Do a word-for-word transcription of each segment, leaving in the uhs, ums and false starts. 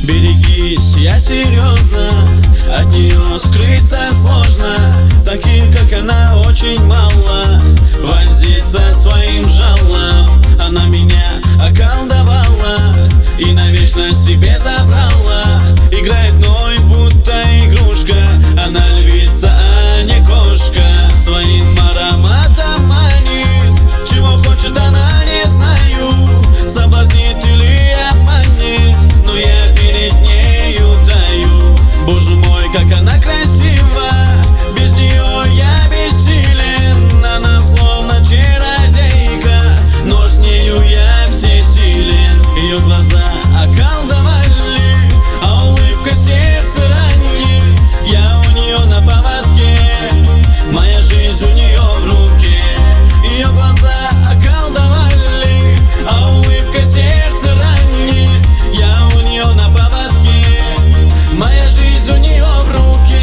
Берегись, я серьезно, от нее скрыться сложно. Таких, как она, очень мало. Возиться своим жалом. Она меня околдовала и навечно себе забрала. Играет мной, будто игрушка. Она львица, а не кошка. Своим ароматом манит. Чего хочет она, не знаю. Соблазнит или обманет, но я перед нею таю. Боже мой, как она красива. Без нее я бессилен. Она словно чародейка, но с нею я всесилен. Ее глаза околдовали, а улыбка сердце ранит. Я у нее на поводке, моя жизнь у нее в руке. Ее глаза околдовали, а улыбка сердце ранит. Я у нее на поводке, моя жизнь у нее в руке.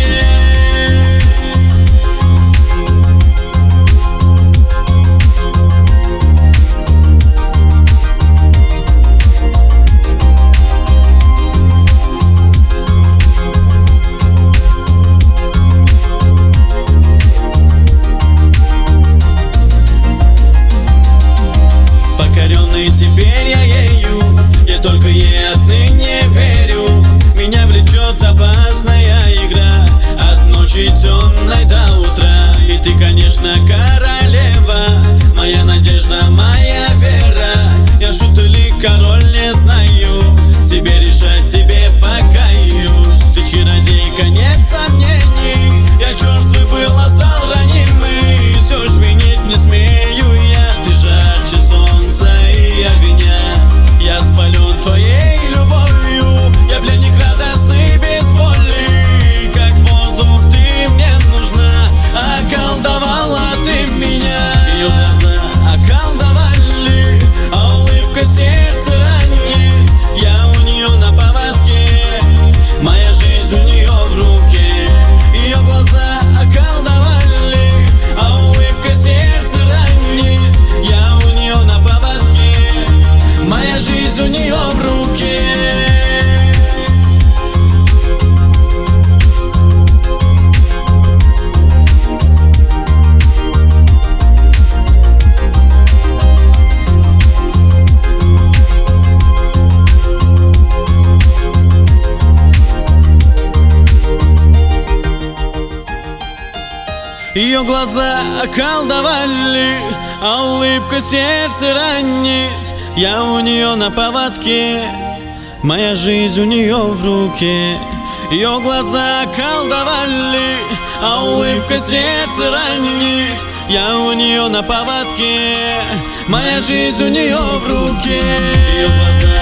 Покоренный теперь я ею, я только ей отныне верю. Меня влечет опасная игра, от ночи темной до утра. И ты, конечно, королева, моя надежда, моя вера. Я шут или король, не знаю, тебе решать, тебе покаюсь. Ты чародейка, нет сомнений, я черствый был, а стал ранимый. Все ж винить не смею я, ты жарче солнца и огня. Я спален твоей любовью, я пленник радостный без воли. Как воздух ты мне нужна, околдовала ты меня. Ее глаза околдовали, а улыбка сердце ранит. Я у нее на поводке, моя жизнь у нее в руке. Ее глаза околдовали, а улыбка сердце ранит. Я у нее на поводке, моя жизнь у нее в руке. Ее глаза околдовали, а улыбка сердце ранит. Я у нее на поводке, моя жизнь у нее в руке. Ее глаза околдовали, а улыбка сердце ранит. Я у нее на поводке, моя жизнь у нее в руке. Ее глаза